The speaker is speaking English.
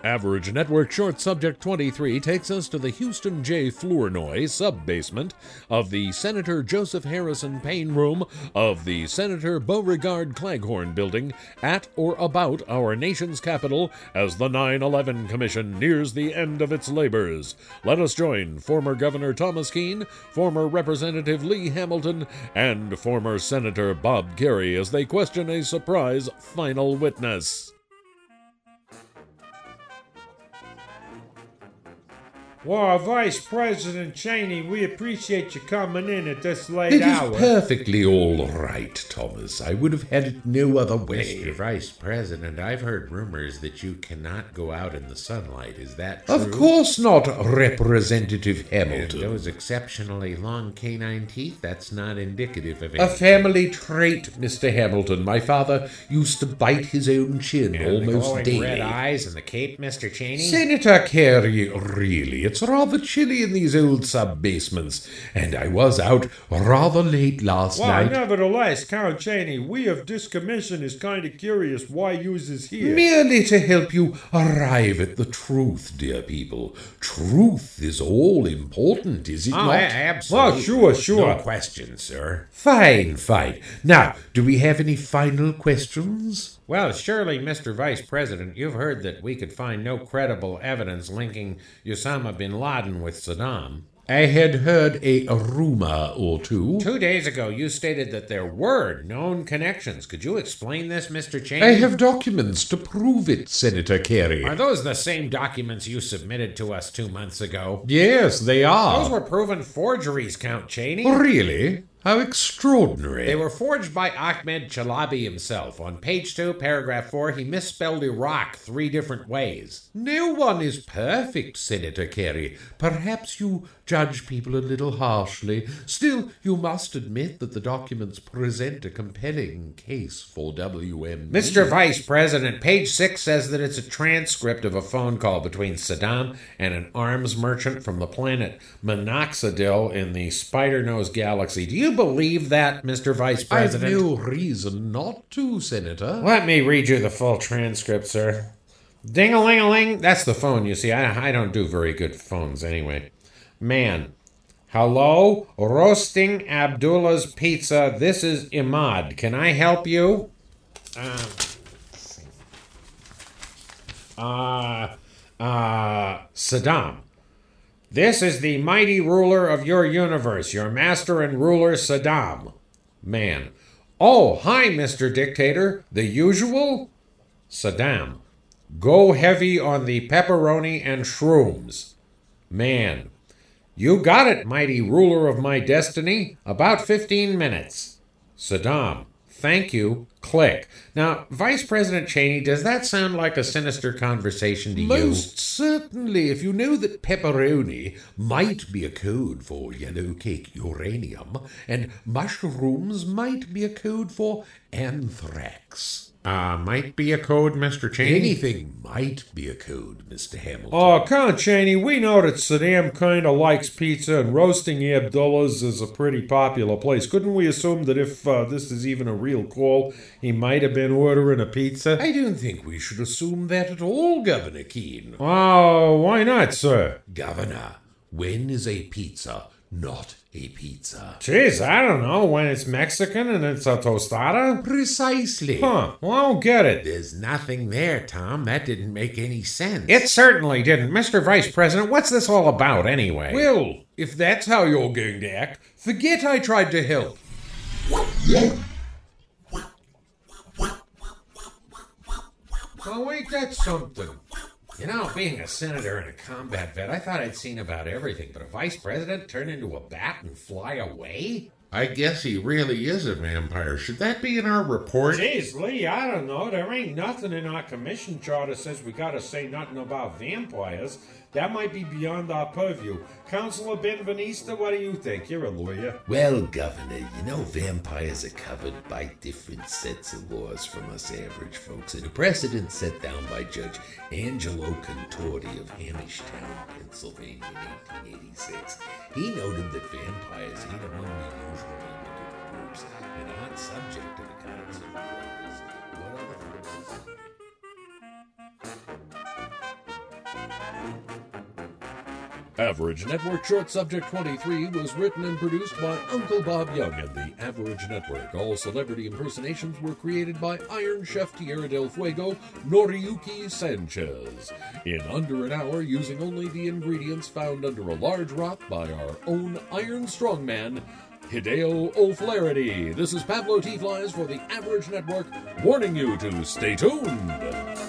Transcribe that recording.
Average Network Short Subject 23 takes us to the Houston J. Flournoy sub-basement of the Senator Joseph Harrison Payne Room of the Senator Beauregard Claghorn Building at or about our nation's capital as the 9/11 Commission nears the end of its labors. Let us join former Governor Thomas Kean, former Representative Lee Hamilton, and former Senator Bob Kerrey as they question a surprise final witness. Well, Vice President Cheney, we appreciate you coming in at this late hour. It is perfectly all right, Thomas. I would have had it no other way. Mr. Vice President, I've heard rumors that you cannot go out in the sunlight. Is that true? Of course not, Representative And Hamilton. those exceptionally long canine teeth, that's not indicative of A anything. family trait, Mr. Hamilton. My father used to bite his own chin And the almost glowing daily. red eyes and the cape, Mr. Cheney? Senator Kerry, really, it's rather chilly in these old sub-basements, and I was out rather late last Well, night. nevertheless, Count Cheney, we of this commission is kind of curious why yous is here. Merely to help you arrive at the truth, dear people. Truth is all important, is it Oh, not? absolutely. Well, sure. No question, sir. Fine, fine. Now, do we have any final questions? Well, surely, Mr. Vice President, you've heard that we could find no credible evidence linking Osama bin Laden with Saddam. I had heard a rumor or two. 2 days ago, you stated that there were known connections. Could you explain this, Mr. Cheney? I have documents to prove it, Senator Kerry. Are those the same documents you submitted to us 2 months ago? Yes, they are. Those were proven forgeries, Count Cheney. Really? How extraordinary. They were forged by Ahmed Chalabi himself. On page 2, paragraph 4, he misspelled Iraq 3 different ways. No one is perfect, Senator Kerry. Perhaps you judge people a little harshly. Still, you must admit that the documents present a compelling case for WM. Mr. Vice President, page 6 says that it's a transcript of a phone call between Saddam and an arms merchant from the planet Minoxidil in the Spider-Nose Galaxy. Do you believe that, Mr. Vice President? I've no reason not to, Senator. Let me read you the full transcript, sir. Ding-a-ling-a-ling. That's the phone, you see. I don't do very good phones anyway. Man. Hello? Roasting Abdullah's Pizza. This is Imad. Can I help you? Saddam. This is the mighty ruler of your universe, your master and ruler Saddam. Man. Oh, hi, Mr. Dictator. The usual? Saddam. Go heavy on the pepperoni and shrooms. Man. You got it, mighty ruler of my destiny. About 15 minutes. Saddam. Thank you. Click. Now, Vice President Cheney, does that sound like a sinister conversation to you? Most certainly, if you know that pepperoni might be a code for yellow cake uranium, and mushrooms might be a code for anthrax. Might be a code, Mr. Cheney? Anything might be a code, Mr. Hamilton. Oh, Count Cheney, we know that Saddam kind of likes pizza and roasting Abdullah's is a pretty popular place. Couldn't we assume that if this is even a real call, he might have been ordering a pizza? I don't think we should assume that at all, Governor Kean. Oh, why not, sir? Governor, when is a pizza not a pizza? Jeez, I don't know. When it's Mexican and it's a tostada? Precisely. Huh, well, I don't get it. There's nothing there, Tom. That didn't make any sense. It certainly didn't. Mr. Vice President, what's this all about anyway? Well, if that's how you're going to act, forget I tried to help. Oh, ain't that something? You know, being a senator and a combat vet, I thought I'd seen about everything, but a vice president turn into a bat and fly away? I guess he really is a vampire. Should that be in our report? Jeez, Lee, I don't know. There ain't nothing in our commission charter says we gotta say nothing about vampires. That might be beyond our purview. Councilor Benvenista, what do you think? You're a lawyer. Well, Governor, you know vampires are covered by different sets of laws from us average folks, and a precedent set down by Judge Angelo Contorti of Hamishtown, Pennsylvania in 1886. He noted that vampires eat among the usual limited groups and aren't subject to the kinds of laws what other folks. Average Network Short Subject 23 was written and produced by Uncle Bob Young and the Average Network. All celebrity impersonations were created by Iron Chef Tierra del Fuego, Noriyuki Sanchez. In under an hour, using only the ingredients found under a large rock by our own Iron Strongman, Hideo O'Flaherty. This is Pablo T. Flies for the Average Network, warning you to stay tuned.